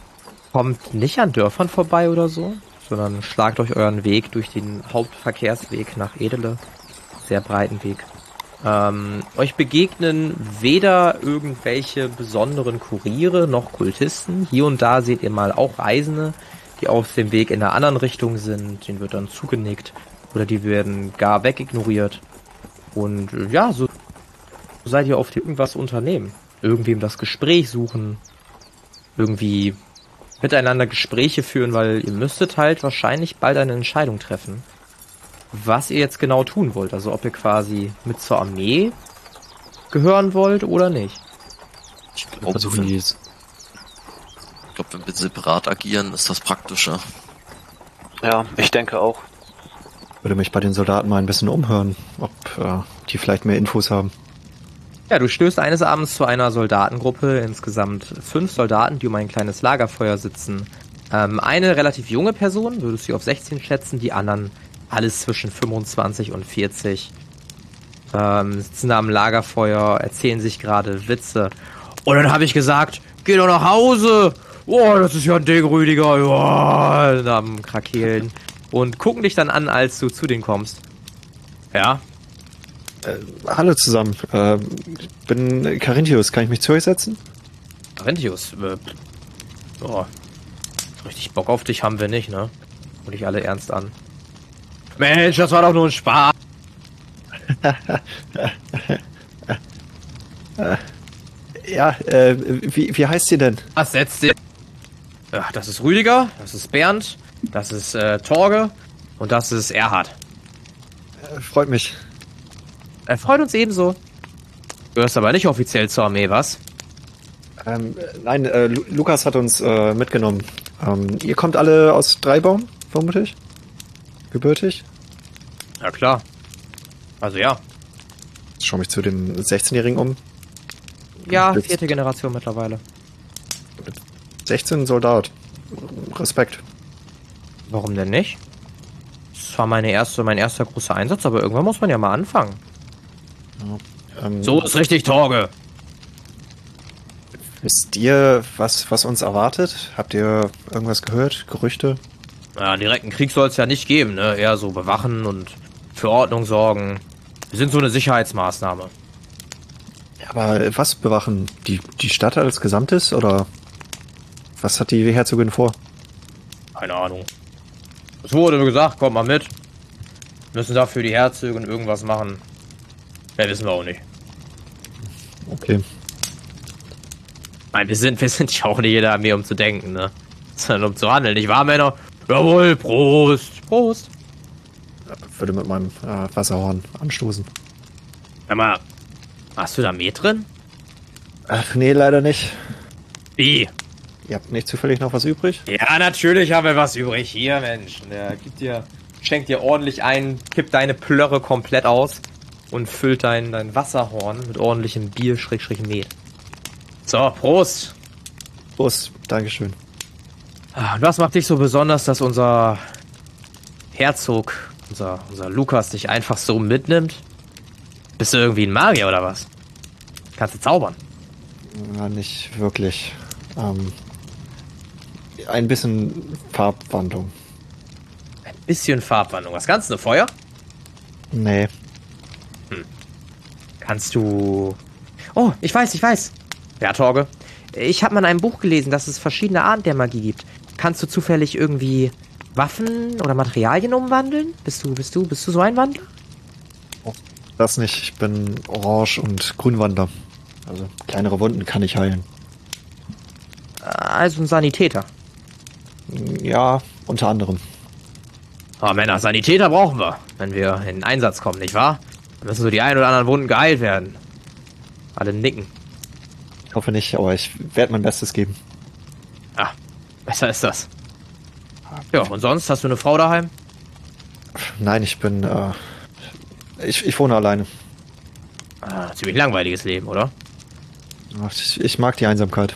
Speaker 1: nicht an Dörfern vorbei oder so, sondern schlagt euch euren Weg durch den Hauptverkehrsweg nach Edele. Sehr breiten Weg. Euch begegnen weder irgendwelche besonderen Kuriere noch Kultisten. Hier und da seht ihr mal auch Reisende, die auf dem Weg in einer anderen Richtung sind. Denen wird dann zugenickt oder die werden gar wegignoriert. Und ja, so seid ihr auf irgendwas unternehmen. Irgendwem das Gespräch suchen. Irgendwie miteinander Gespräche führen, weil ihr müsstet halt wahrscheinlich bald eine Entscheidung treffen, was ihr jetzt genau tun wollt. Also ob ihr quasi mit zur Armee gehören wollt oder nicht.
Speaker 4: Ich glaube,
Speaker 3: Versuchen die
Speaker 4: wenn wir separat agieren, ist das praktischer.
Speaker 2: Ja, ich denke auch.
Speaker 3: würde mich bei den Soldaten mal ein bisschen umhören, ob die vielleicht mehr Infos haben.
Speaker 1: Ja, du stößt eines Abends zu einer Soldatengruppe, insgesamt 5 Soldaten, die um ein kleines Lagerfeuer sitzen. Eine relativ junge Person, würdest du auf 16 schätzen, die anderen alles zwischen 25 und 40. Sitzen da am Lagerfeuer, erzählen sich gerade Witze. Und dann habe ich gesagt, geh doch nach Hause! Oh, das ist ja ein Ding, Rüdiger! Oh, am Krakehlen. Und gucken dich dann an, als du zu denen kommst. Ja?
Speaker 3: Hallo zusammen. Ich bin Carinthius. Kann ich mich zu euch setzen?
Speaker 1: Carinthius, oh, richtig Bock auf dich haben wir nicht, ne? Und dich alle ernst an. Mensch, das war doch nur ein Spaß.
Speaker 3: Ja, wie heißt ihr denn?
Speaker 1: Was setzt ihr? Ach, das ist Rüdiger, das ist Bernd, das ist Torge und das ist Erhard.
Speaker 3: Freut mich.
Speaker 1: Er freut uns ebenso. Du gehörst aber nicht offiziell zur Armee, was?
Speaker 3: Nein, Lukas hat uns mitgenommen. Ihr kommt alle aus Dreibaum, vermutlich? Gebürtig?
Speaker 1: Ja, klar. Also ja.
Speaker 3: Ich schaue mich zu dem 16-Jährigen um.
Speaker 1: Ja,
Speaker 3: Jetzt
Speaker 1: 4. Generation mittlerweile.
Speaker 3: 16 Soldat. Respekt.
Speaker 1: Warum denn nicht? Das war mein erster großer Einsatz, aber irgendwann muss man ja mal anfangen. So ist richtig, Torge.
Speaker 3: Wisst ihr, was uns erwartet? Habt ihr irgendwas gehört? Gerüchte?
Speaker 1: Ja, direkten Krieg soll es ja nicht geben, ne? Eher so bewachen und für Ordnung sorgen. Wir sind so eine Sicherheitsmaßnahme.
Speaker 3: Aber was bewachen? Die Stadt als Gesamtes? Oder was hat die Herzogin vor?
Speaker 1: Keine Ahnung. Es wurde gesagt, kommt mal mit. Müssen dafür die Herzogin irgendwas machen. Ja, wissen wir auch nicht.
Speaker 3: Okay.
Speaker 1: Nein, wir sind ja auch nicht in der Armee, um zu denken, ne? Sondern um zu handeln, nicht wahr, Männer? Jawohl, Prost! Prost!
Speaker 3: Würde mit meinem Wasserhorn anstoßen.
Speaker 1: Sag mal, hast du da Met drin?
Speaker 3: Ach, nee, leider nicht.
Speaker 1: Wie?
Speaker 3: Ihr habt nicht zufällig noch was übrig?
Speaker 1: Ja, natürlich haben wir was übrig. Hier, Mensch. Der schenkt dir ordentlich ein, kippt deine Plörre komplett aus und füllt dein Wasserhorn mit ordentlichem Bier, Met. So, Prost!
Speaker 3: Prost, Dankeschön.
Speaker 1: Und was macht dich so besonders, dass unser Herzog unser Lukas dich einfach so mitnimmt? Bist du irgendwie ein Magier oder was? Kannst du zaubern?
Speaker 3: Ja, nicht wirklich. Ein bisschen Farbwandlung.
Speaker 1: Ein bisschen Farbwandlung. Was kannst du? Feuer?
Speaker 3: Nee.
Speaker 1: Kannst du... Oh, ich weiß. Ja, Torge. Ich habe mal in einem Buch gelesen, dass es verschiedene Arten der Magie gibt. Kannst du zufällig irgendwie Waffen oder Materialien umwandeln? Bist du so ein Wandler?
Speaker 3: Das nicht. Ich bin Orange- und Grünwandler. Also kleinere Wunden kann ich heilen.
Speaker 1: Also ein Sanitäter.
Speaker 3: Ja, unter anderem.
Speaker 1: Oh Männer, Sanitäter brauchen wir, wenn wir in den Einsatz kommen, nicht wahr? Dann müssen so die ein oder anderen Wunden geheilt werden. Alle nicken.
Speaker 3: Ich hoffe nicht, aber ich werde mein Bestes geben.
Speaker 1: Ah, besser ist das. Ja, und sonst, hast du eine Frau daheim?
Speaker 3: Nein, ich bin, ich wohne alleine.
Speaker 1: Ah, ziemlich langweiliges Leben, oder?
Speaker 3: Ich mag die Einsamkeit.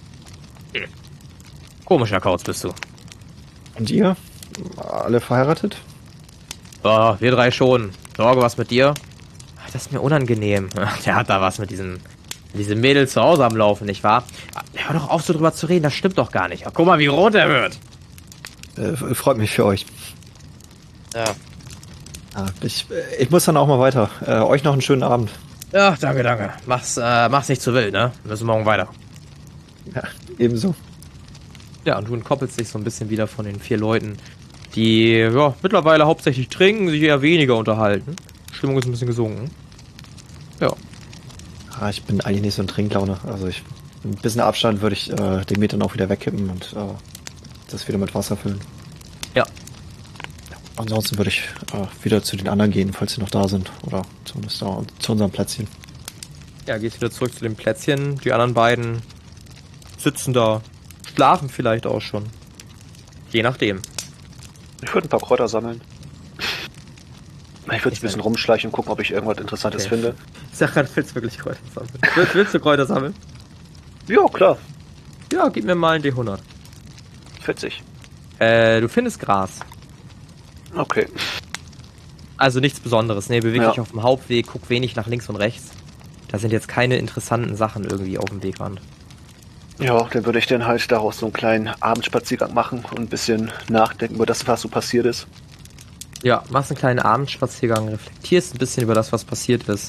Speaker 1: Komischer Kauz bist du.
Speaker 3: Und ihr? Alle verheiratet?
Speaker 1: Oh, wir drei schon. Sorge, was mit dir? Ach, das ist mir unangenehm. Der hat da was mit diesem Mädel zu Hause am Laufen, nicht wahr? Hör doch auf, so drüber zu reden, das stimmt doch gar nicht. Ach, guck mal, wie rot er wird.
Speaker 3: Freut mich für euch.
Speaker 1: Ja.
Speaker 3: Ich muss dann auch mal weiter. Euch noch einen schönen Abend.
Speaker 1: Ja, danke. Mach's nicht zu wild, ne? Wir müssen morgen weiter.
Speaker 3: Ja, ebenso.
Speaker 1: Ja, und du entkoppelst dich so ein bisschen wieder von den 4 Leuten, die ja mittlerweile hauptsächlich trinken, sich eher weniger unterhalten. Stimmung ist ein bisschen gesunken. Ja.
Speaker 3: Ich bin eigentlich nicht so ein Trinklauner. Also ein bisschen Abstand würde ich den Met dann auch wieder wegkippen und das wieder mit Wasser füllen.
Speaker 1: Ja.
Speaker 3: Ansonsten würde ich wieder zu den anderen gehen, falls sie noch da sind. Oder zumindest da zu unserem Plätzchen.
Speaker 1: Ja, gehst wieder zurück zu dem Plätzchen. Die anderen beiden sitzen da, schlafen vielleicht auch schon. Je nachdem.
Speaker 2: Ich würde ein paar Kräuter sammeln. Ich würde ein bisschen rumschleichen und gucken, ob ich irgendwas Interessantes finde.
Speaker 1: Ich sag gerade, willst du wirklich Kräuter sammeln? Willst du Kräuter sammeln?
Speaker 2: Ja, klar.
Speaker 1: Ja, gib mir mal einen D100.
Speaker 2: 40.
Speaker 1: Du findest Gras.
Speaker 2: Okay.
Speaker 1: Also nichts Besonderes. Nee, beweg dich
Speaker 2: Ja.
Speaker 1: auf dem Hauptweg, guck wenig nach links und rechts. Da sind jetzt keine interessanten Sachen irgendwie auf dem Wegrand.
Speaker 2: Ja, dann würde ich dann halt daraus so einen kleinen Abendspaziergang machen und ein bisschen nachdenken über das, was so passiert ist.
Speaker 1: Ja, machst einen kleinen Abendspaziergang, reflektierst ein bisschen über das, was passiert ist.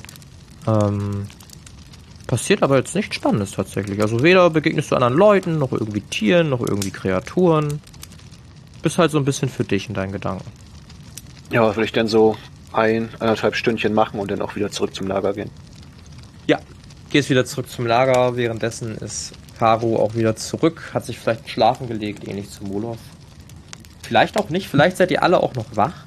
Speaker 1: Passiert aber jetzt nichts Spannendes tatsächlich. Also weder begegnest du anderen Leuten, noch irgendwie Tieren, noch irgendwie Kreaturen. Bist halt so ein bisschen für dich in deinen Gedanken.
Speaker 2: Ja, was würde ich denn so 1,5 Stündchen machen und dann auch wieder zurück zum Lager gehen?
Speaker 1: Ja, gehst wieder zurück zum Lager. Währenddessen ist Caro auch wieder zurück. Hat sich vielleicht schlafen gelegt, ähnlich zu Molov. Vielleicht auch nicht. Vielleicht seid ihr alle auch noch wach.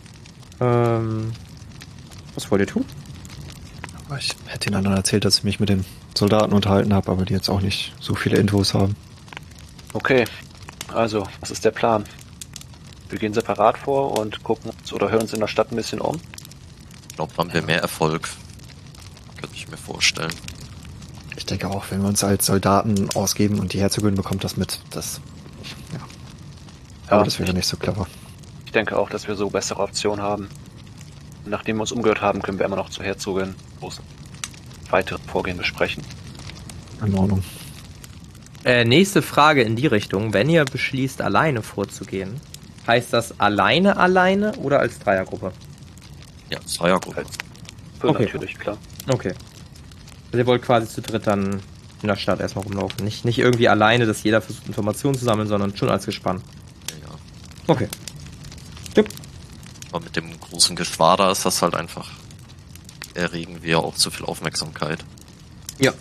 Speaker 1: Was wollt ihr tun?
Speaker 3: Ich hätte den anderen erzählt, dass ich mich mit den Soldaten unterhalten habe, aber die jetzt auch nicht so viele Infos haben.
Speaker 2: Okay, also, was ist der Plan? Wir gehen separat vor und gucken uns oder hören uns in der Stadt ein bisschen um.
Speaker 4: Ich glaube, haben wir mehr Erfolg. Könnte ich mir vorstellen.
Speaker 3: Ich denke auch, wenn wir uns als Soldaten ausgeben und die Herzogin bekommt das mit, aber das wäre nicht so clever.
Speaker 2: Ich denke auch, dass wir so bessere Optionen haben. Nachdem wir uns umgehört haben, können wir immer noch zur Herzogin weitere Vorgehen besprechen.
Speaker 3: In Ordnung.
Speaker 1: Nächste Frage in die Richtung. Wenn ihr beschließt, alleine vorzugehen, heißt das alleine oder als Dreiergruppe?
Speaker 4: Ja, Zweiergruppe.
Speaker 1: Okay.
Speaker 2: Natürlich, klar.
Speaker 1: Okay. Also ihr wollt quasi zu dritt dann in der Stadt erstmal rumlaufen. Nicht irgendwie alleine, dass jeder versucht, Informationen zu sammeln, sondern schon als Gespann.
Speaker 4: Ja.
Speaker 1: Okay. Jupp.
Speaker 4: Aber mit dem großen Geschwader ist das halt einfach. Erregen wir auch zu viel Aufmerksamkeit.
Speaker 1: Ja.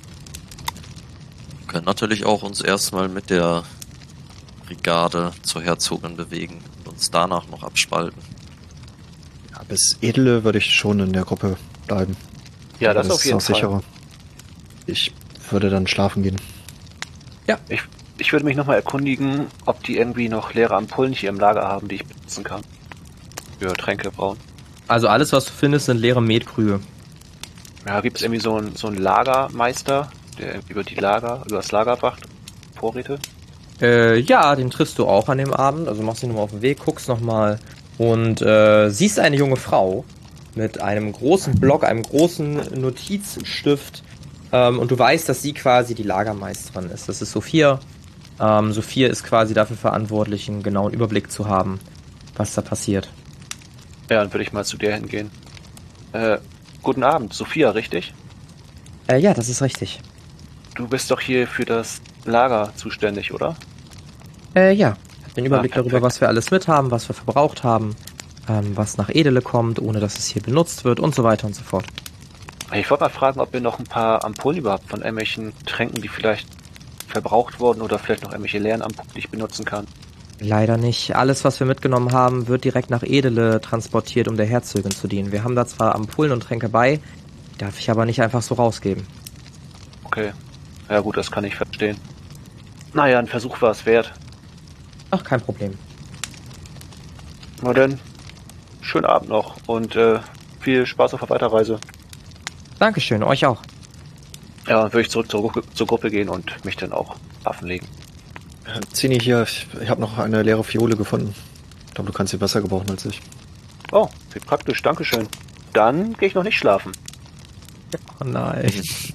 Speaker 4: Wir können natürlich auch uns erstmal mit der Brigade zur Herzogin bewegen und uns danach noch abspalten.
Speaker 3: Ja, bis Edle würde ich schon in der Gruppe bleiben.
Speaker 2: Ja,
Speaker 3: Aber
Speaker 2: das auf jeden
Speaker 3: ist auch
Speaker 2: Fall.
Speaker 3: sicherer. Ich würde dann schlafen gehen.
Speaker 2: Ich würde mich nochmal erkundigen, ob die irgendwie noch leere Ampullen hier im Lager haben, die ich benutzen kann. Für Tränke brauen.
Speaker 1: Also alles, was du findest, sind leere Metkrüge.
Speaker 2: Ja, gibt es irgendwie so einen Lagermeister, der über das Lager wacht? Vorräte?
Speaker 1: Ja, den triffst du auch an dem Abend. Also machst ihn nochmal auf den Weg, guckst nochmal und siehst eine junge Frau mit einem großen Block, einem großen Notizstift, und du weißt, dass sie quasi die Lagermeisterin ist. Das ist Sophia. Sophia ist quasi dafür verantwortlich, einen genauen Überblick zu haben, was da passiert.
Speaker 2: Ja, dann würde ich mal zu der hingehen. Guten Abend, Sophia, richtig?
Speaker 1: Ja, das ist richtig.
Speaker 2: Du bist doch hier für das Lager zuständig, oder?
Speaker 1: Ja, ich habe den Überblick darüber,
Speaker 2: perfekt.
Speaker 1: was wir alles mit haben, was wir verbraucht haben, was nach Edele kommt, ohne dass es hier benutzt wird und so weiter und so fort.
Speaker 2: Ich wollte mal fragen, ob ihr noch ein paar Ampullen überhaupt von irgendwelchen Tränken, die vielleicht verbraucht wurden oder vielleicht noch irgendwelche leeren Ampullen, die ich benutzen kann.
Speaker 1: Leider nicht. Alles, was wir mitgenommen haben, wird direkt nach Edele transportiert, um der Herzogin zu dienen. Wir haben da zwar Ampullen und Tränke bei, die darf ich aber nicht einfach so rausgeben.
Speaker 2: Okay. Ja gut, das kann ich verstehen. Naja, ein Versuch war es wert.
Speaker 1: Ach, kein Problem.
Speaker 2: Na dann, schönen Abend noch und viel Spaß auf der Weiterreise.
Speaker 1: Dankeschön, euch auch.
Speaker 2: Ja, dann würde ich zurück zur Gruppe gehen und mich dann auch Waffen legen.
Speaker 3: Zini hier, ich habe noch eine leere Fiole gefunden. Ich glaube, du kannst sie besser gebrauchen als ich.
Speaker 2: Oh, wie praktisch, dankeschön. Dann gehe ich noch nicht schlafen.
Speaker 1: Oh nein.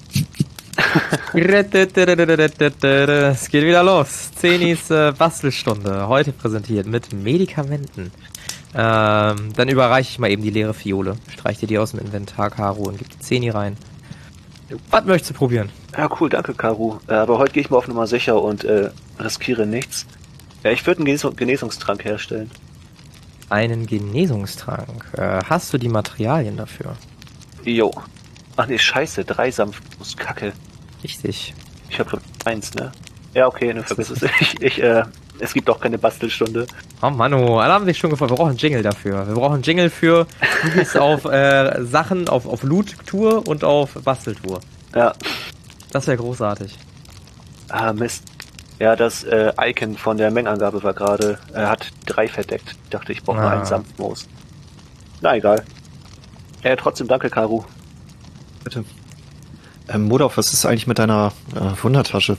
Speaker 1: Es geht wieder los. Zenis Bastelstunde. Heute präsentiert mit Medikamenten. Dann überreiche ich mal eben die leere Fiole. Streich dir die aus dem Inventar, Caro, und gib die Zeni rein. Was möchtest du probieren?
Speaker 2: Ja, cool, danke, Karu. Aber heute gehe ich mal auf Nummer sicher und riskiere nichts. Ja, ich würde einen Genesungstrank herstellen.
Speaker 1: Einen Genesungstrank. Hast du die Materialien dafür?
Speaker 2: Jo. Ach nee, scheiße, 3 Sanftmus, Kacke.
Speaker 1: Richtig.
Speaker 2: Ich habe 1, ne? Ja, okay, ne, vergiss es. Es gibt auch keine Bastelstunde.
Speaker 1: Oh Mano, alle haben sich schon gefreut. Wir brauchen einen Jingle dafür. Wir brauchen einen Jingle für, du gehst auf Sachen, auf Loot-Tour und auf Basteltour.
Speaker 2: Ja.
Speaker 1: Das wäre großartig.
Speaker 2: Ah, Mist. Ja, das Icon von der Mengenangabe war gerade, hat 3 verdeckt. Ich dachte, ich brauche nur einen Sanftmoos. Na, egal. Ja, trotzdem danke, Karu.
Speaker 3: Bitte. Modorf, was ist eigentlich mit deiner Wundertasche?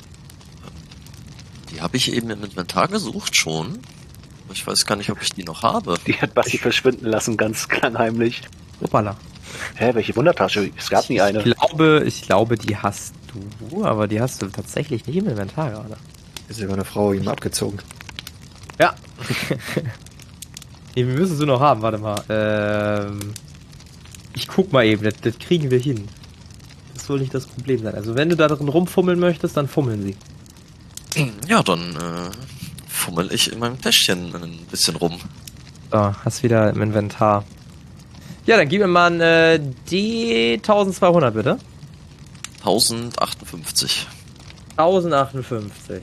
Speaker 4: Die habe ich eben im Inventar gesucht schon. Ich weiß gar nicht, ob ich die noch habe.
Speaker 2: Die hat Basti verschwinden lassen, ganz klangheimlich.
Speaker 1: Hoppala.
Speaker 2: Hä, welche Wundertasche? Es gab nie eine.
Speaker 1: Ich glaube, die hast du, aber die hast du tatsächlich nicht im Inventar gerade.
Speaker 3: Ist ja meine Frau ihm abgezogen.
Speaker 1: Ja. Nee, wir müssen sie noch haben, warte mal. Ich guck mal eben, das kriegen wir hin. Das soll nicht das Problem sein. Also wenn du da drin rumfummeln möchtest, dann fummeln sie.
Speaker 4: Ja, dann fummel ich in meinem Täschchen ein bisschen rum.
Speaker 1: So, hast wieder im Inventar. Ja, dann gib mir mal ein D1200 bitte.
Speaker 4: 1058.
Speaker 1: 1058.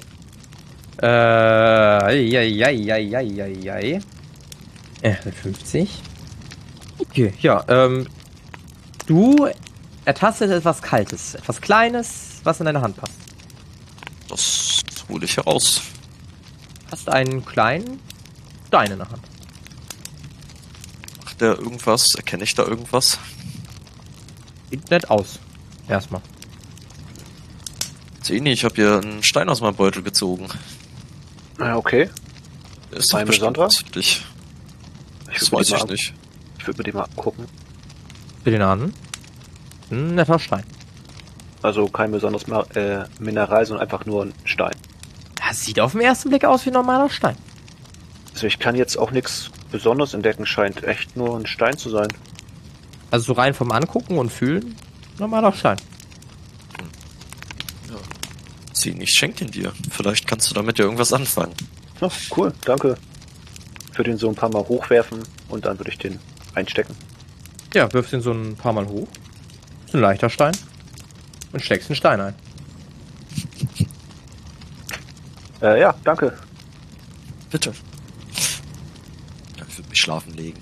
Speaker 1: Eieieiei. 50. Okay, ja, du ertastest etwas Kaltes, etwas Kleines, was in deine Hand passt.
Speaker 4: Das hole ich heraus.
Speaker 1: Hast einen kleinen Stein in der Hand.
Speaker 4: Macht der irgendwas? Erkenne ich da irgendwas?
Speaker 1: Sieht nett aus. Erstmal.
Speaker 4: Zeni, ich habe hier einen Stein aus meinem Beutel gezogen.
Speaker 2: Ja, okay.
Speaker 4: Der ist doch
Speaker 2: Ein
Speaker 4: bestimmt
Speaker 2: besonderer?
Speaker 4: was für dich.
Speaker 2: Ich
Speaker 4: Das
Speaker 2: würd mir
Speaker 4: weiß
Speaker 2: die
Speaker 4: ich
Speaker 2: mal
Speaker 4: nicht.
Speaker 2: Ich würde mir den mal angucken.
Speaker 1: Für den an. Ein netter Stein.
Speaker 2: Also kein besonderes Mineral, sondern einfach nur ein Stein.
Speaker 1: Das sieht auf den ersten Blick aus wie ein normaler Stein.
Speaker 2: Also ich kann jetzt auch nichts Besonderes entdecken, scheint echt nur ein Stein zu sein.
Speaker 1: Also so rein vom Angucken und Fühlen, normaler Stein.
Speaker 4: Zeni, ich schenke den dir. Vielleicht kannst du damit ja irgendwas anfangen.
Speaker 2: Oh, cool, danke. Ich würde ihn so ein paar Mal hochwerfen und dann würde ich den einstecken.
Speaker 1: Ja, wirfst ihn so ein paar Mal hoch. Ist ein leichter Stein. Und steckst den Stein ein.
Speaker 2: Ja, danke.
Speaker 4: Bitte. Ja, ich würde mich schlafen legen.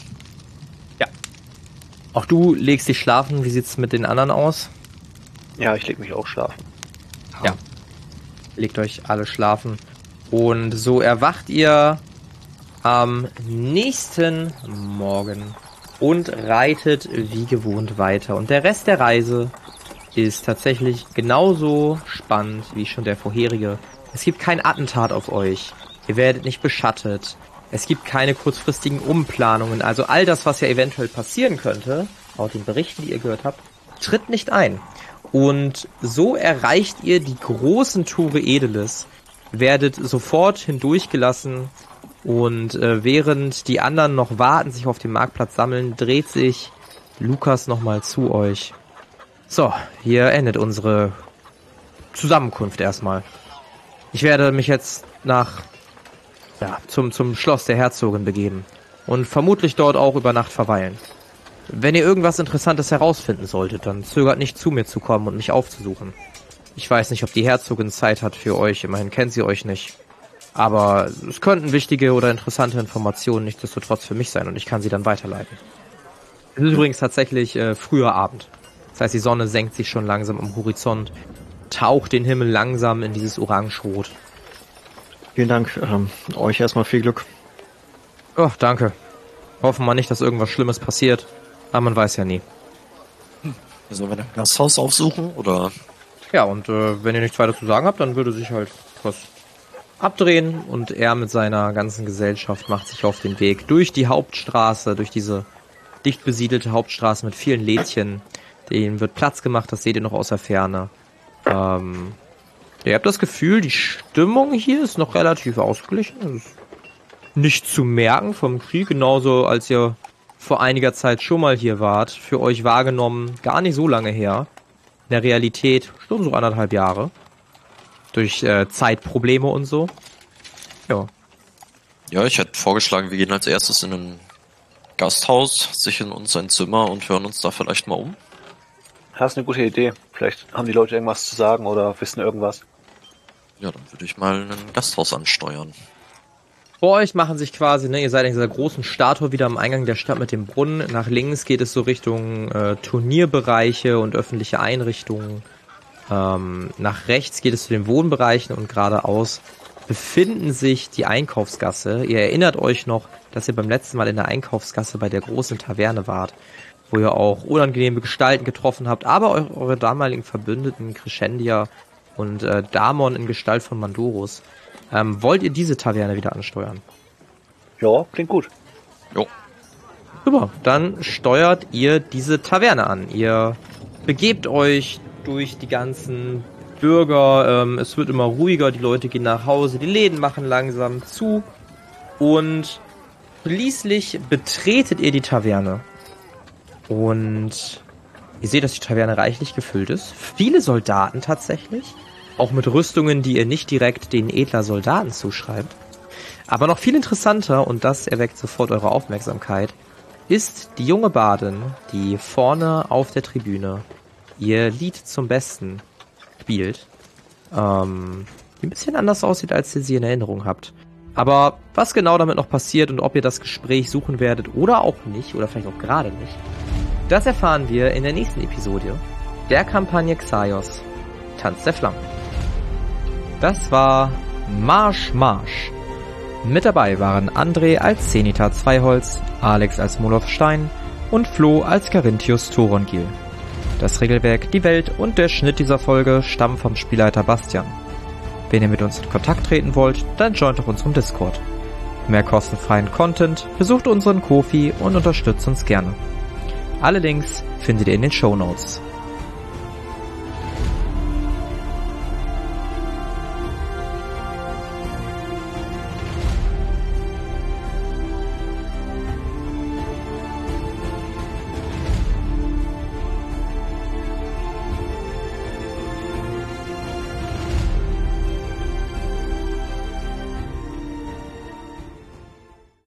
Speaker 1: Auch du legst dich schlafen. Wie sieht's mit den anderen aus?
Speaker 2: Ja, ich leg mich auch schlafen.
Speaker 1: Ja. Legt euch alle schlafen. Und so erwacht ihr am nächsten Morgen und reitet wie gewohnt weiter. Und der Rest der Reise ist tatsächlich genauso spannend wie schon der vorherige. Es gibt kein Attentat auf euch. Ihr werdet nicht beschattet. Es gibt keine kurzfristigen Umplanungen, also all das, was ja eventuell passieren könnte, laut den Berichten, die ihr gehört habt, tritt nicht ein. Und so erreicht ihr die großen Tore Edelis, werdet sofort hindurchgelassen und während die anderen noch warten, sich auf dem Marktplatz sammeln, dreht sich Lukas nochmal zu euch. So, hier endet unsere Zusammenkunft erstmal. Ich werde mich jetzt zum Schloss der Herzogin begeben und vermutlich dort auch über Nacht verweilen. Wenn ihr irgendwas Interessantes herausfinden solltet, dann zögert nicht zu mir zu kommen und mich aufzusuchen. Ich weiß nicht, ob die Herzogin Zeit hat für euch, immerhin kennt sie euch nicht. Aber es könnten wichtige oder interessante Informationen nichtsdestotrotz für mich sein und ich kann sie dann weiterleiten. Es ist übrigens tatsächlich früher Abend. Das heißt, die Sonne senkt sich schon langsam am Horizont, taucht den Himmel langsam in dieses Orangerot.
Speaker 3: Vielen Dank. Euch erstmal viel Glück.
Speaker 1: Oh, danke. Hoffen wir nicht, dass irgendwas Schlimmes passiert. Aber man weiß ja nie.
Speaker 4: Sollen wir ein Gasthaus aufsuchen, oder?
Speaker 1: Ja, und wenn ihr nichts weiter zu sagen habt, dann würde sich halt was abdrehen. Und er mit seiner ganzen Gesellschaft macht sich auf den Weg durch die Hauptstraße, durch diese dicht besiedelte Hauptstraße mit vielen Lädchen. Denen wird Platz gemacht, das seht ihr noch aus der Ferne. Ihr habt das Gefühl, die Stimmung hier ist noch relativ ausgeglichen. Das ist nicht zu merken vom Krieg, genauso als ihr vor einiger Zeit schon mal hier wart. Für euch wahrgenommen, gar nicht so lange her. In der Realität schon so 1,5 Jahre. Durch Zeitprobleme und so. Ja.
Speaker 4: Ja, ich hätte vorgeschlagen, wir gehen als erstes in ein Gasthaus, sichern uns ein Zimmer und hören uns da vielleicht mal um.
Speaker 2: Das ist eine gute Idee. Vielleicht haben die Leute irgendwas zu sagen oder wissen irgendwas.
Speaker 4: Ja, dann würde ich mal ein Gasthaus ansteuern.
Speaker 1: Vor euch machen sich quasi, ihr seid in dieser großen Statue wieder am Eingang der Stadt mit dem Brunnen. Nach links geht es so Richtung Turnierbereiche und öffentliche Einrichtungen. Nach rechts geht es zu den Wohnbereichen und geradeaus befinden sich die Einkaufsgasse. Ihr erinnert euch noch, dass ihr beim letzten Mal in der Einkaufsgasse bei der großen Taverne wart, wo ihr auch unangenehme Gestalten getroffen habt, aber eure damaligen Verbündeten Crescendia und Damon in Gestalt von Mandorus. Wollt ihr diese Taverne wieder ansteuern?
Speaker 2: Ja, klingt gut.
Speaker 4: Jo.
Speaker 1: Super, dann steuert ihr diese Taverne an. Ihr begebt euch durch die ganzen Bürger, es wird immer ruhiger, die Leute gehen nach Hause, die Läden machen langsam zu und schließlich betretet ihr die Taverne. Und ihr seht, dass die Taverne reichlich gefüllt ist. Viele Soldaten tatsächlich. Auch mit Rüstungen, die ihr nicht direkt den edler Soldaten zuschreibt. Aber noch viel interessanter, und das erweckt sofort eure Aufmerksamkeit, ist die junge Bardin, die vorne auf der Tribüne ihr Lied zum Besten spielt. Die ein bisschen anders aussieht, als ihr sie in Erinnerung habt. Aber was genau damit noch passiert und ob ihr das Gespräch suchen werdet oder auch nicht, oder vielleicht auch gerade nicht, das erfahren wir in der nächsten Episode der Kampagne Xaios, Tanz der Flammen. Das war Marsch Marsch. Mit dabei waren André als Zenithar Zweiholz, Alex als Molov Stein und Flo als Carinthius Thorongil. Das Regelwerk, die Welt und der Schnitt dieser Folge stammen vom Spielleiter Bastian. Wenn ihr mit uns in Kontakt treten wollt, dann joint doch unserem Discord. Für mehr kostenfreien Content besucht unseren Ko-fi und unterstützt uns gerne. Alle Links findet ihr in den Shownotes.